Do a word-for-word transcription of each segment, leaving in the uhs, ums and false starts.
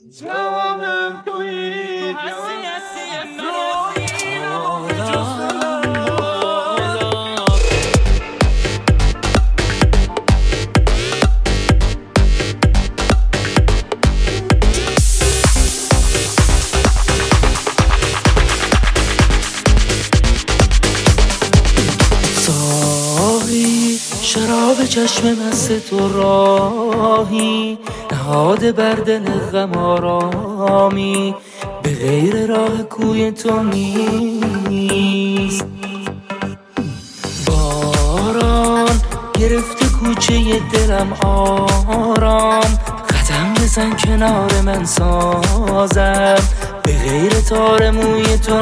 جانم تویی شراب چشم مست تو راهی نهاده بر دل غم آرامی به غیر راه کوی تو نیست. باران گرفته کوچه دلم آرام قدم بزن کنار من سازم به غیر تار موی تو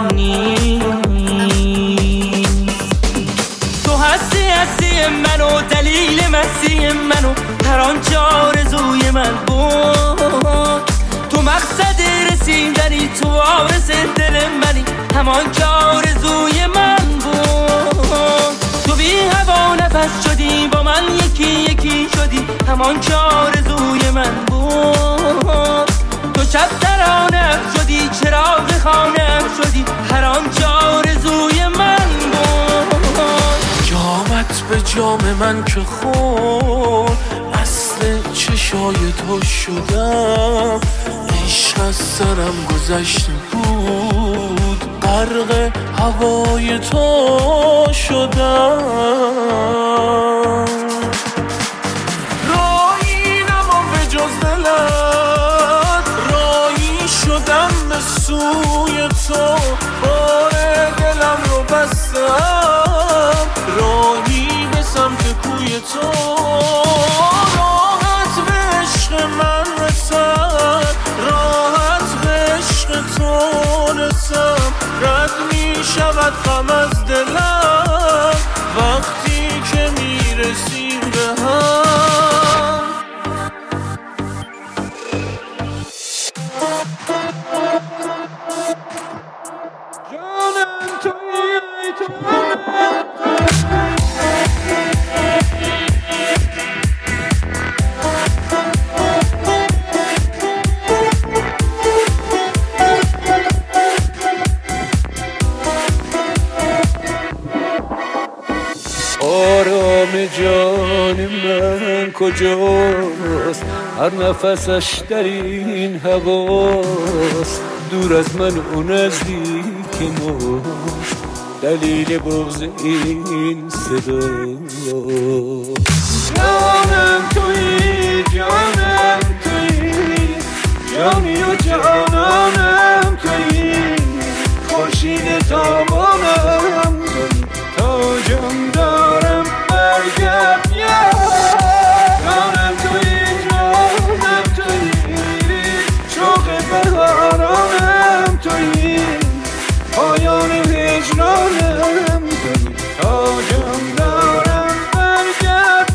نیست. تو هستی هستی منو دلیل مستی منو هر آنچه آرزوی من بود. تو مقصد رسیدنی تو وارث دل منی همان که آرزوی من بود. تو بی هوا نفس شدی با من یکی یکی شدی همان که آرزوی من بود. تو شب ترانه شدی چراغ خانه شدی هر آنچه آرزوی من بود. جامت به جام من که خور اصل چشای تو شدم. عشق از سرم گذشته بود غرق هوای تو شدم. راهی نمان به جز دلت راهی شدم به سوی تو بار دلم رو بستم راهی به سمت کوی تو. راحت به عشق من رسد راحت به عشق تو رسم رد می شود غم از دلم وقتی که می رسیم به هم. جانم تویی جانم آرام جان من کجاست هر نفسش در این هواست دور از من و نزدیک ما دلیل بغض این صدا. جانم تویی جانم تویی جانی و جانانم تویی خورشید تابانم تویی تاجم دارم برگرد جانم تویی جانم تویی شوق بهارانم تویی پایان هجرانم تویی تاجم دارم برگرد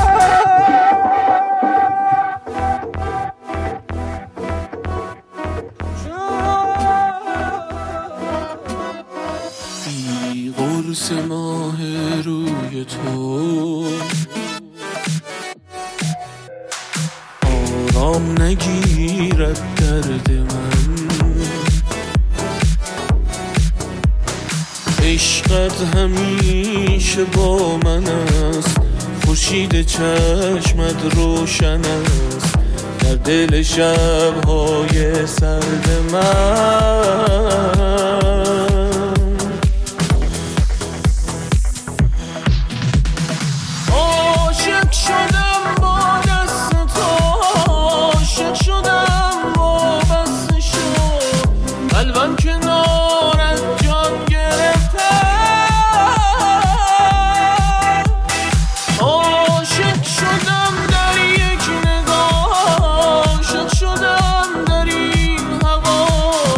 بی قرص ماه روی تو آرام نگیرد درد من. عشقت همیشه با من است خورشید چشمت روشن است در دل شب‌های سرد من. عاشق شدم با دست تو عاشق شدم با بست شد قلبم کنارت جان گرفته. عاشق شدم در یک نگاه عاشق شدم در این هوا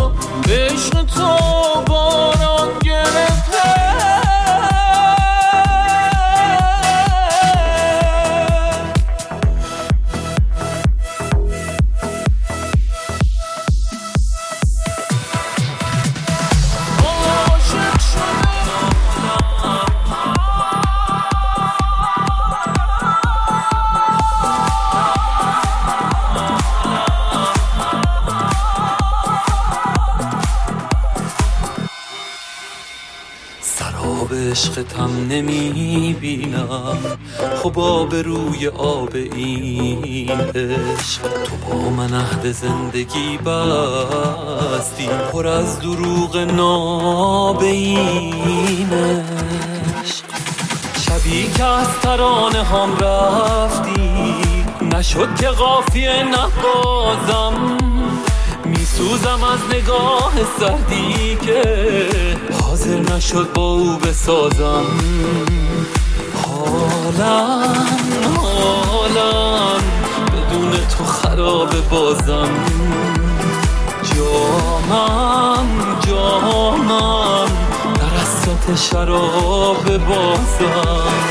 عشقتم نمیبینم خب آب روی آب این عشق. تو با من عهد زندگی بستی پر از دروغ ناب این عشق. شبی که از ترانه هم رفتی نشد که قافیه نبازم، میسوزم از نگاه سردی که حاضر نشد با او بسازم. حالم حالم بدون تو خراب بازم، جامم جامم در حسرت شراب بازم.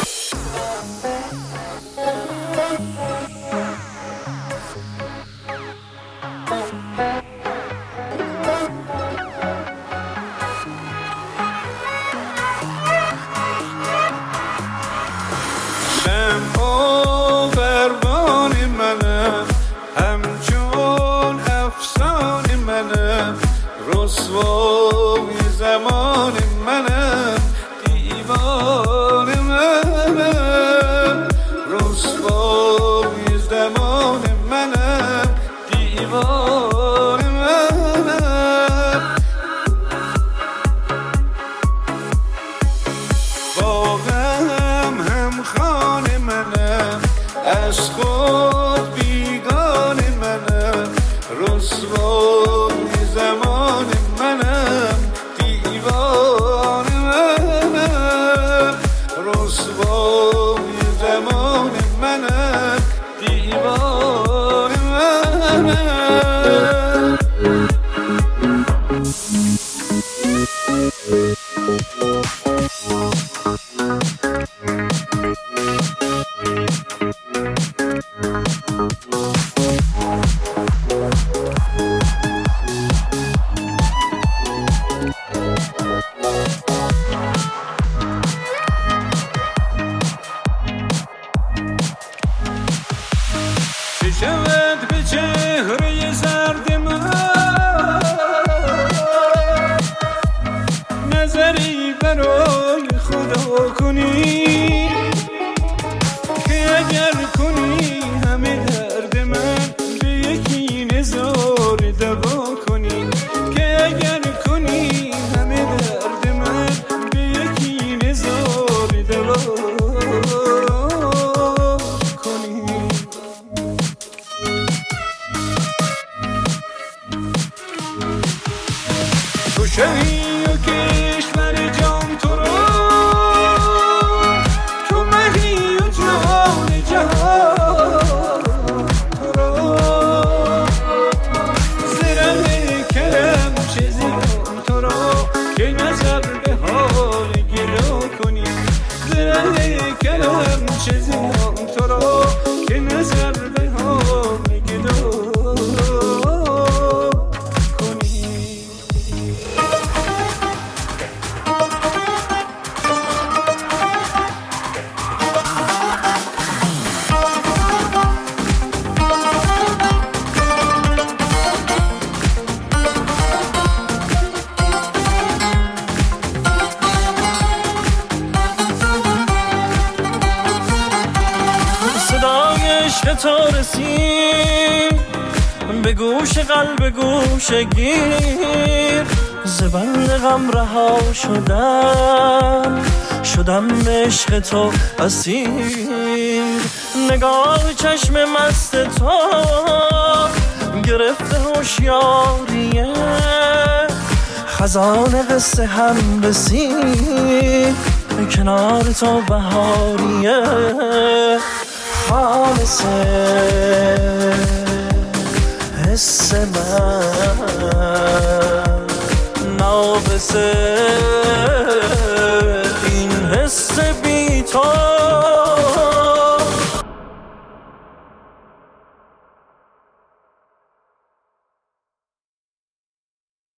رسوای زمان منم دیوان منم، رسوای زمان منم دیوان منم. باغم هم خان منم از خود بیگان منم، رسوای زمان منم دیوان منم، رسوای زمان منم دیوان منم. شود به چهره زرد من نظری برای خدا کنی که اگر کنی همه درد من به یکی نزار دوا کنی، که اگر کنی همه درد من به یکی نزار دوا کنی. تو شهی و کشور جان تو را، تو مهی و جان جهان تو را، زره کرم چه زیان تو را که نظر به حال گلو کنی، زره کرم چه زیان تو را که نظر به حال گلو عشق تو رسید به گوش قلب گوش گیر، زبند غم رها شدم شدم به عشق تو اسیر. نگاه چشم مست تو گرفته هوشیاریه، خزان قصه هم رسید کنار تو بهاریه. خالصه حس من نابسه